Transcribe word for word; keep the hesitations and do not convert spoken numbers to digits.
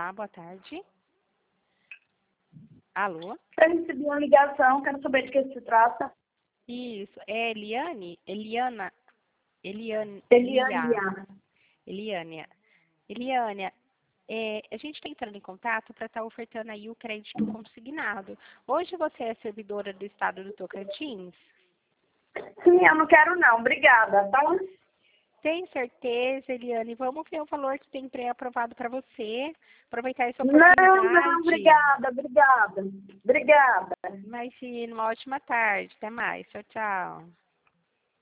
Olá, boa tarde. Alô? Eu recebi uma ligação, quero saber de que se trata. Isso, é Eliane? Eliana? Eliane? Eliane. Eliane. Eliane, é, a gente está entrando em contato para estar ofertando aí o crédito consignado. Hoje você é servidora do estado do Tocantins? Sim, eu não quero não, obrigada, tá? Tem certeza, Eliane? Vamos ver o valor que tem pré-aprovado para você. Aproveitar essa Não, oportunidade. não, obrigada, obrigada. Obrigada. Imagina, uma ótima tarde. Até mais. Tchau, tchau.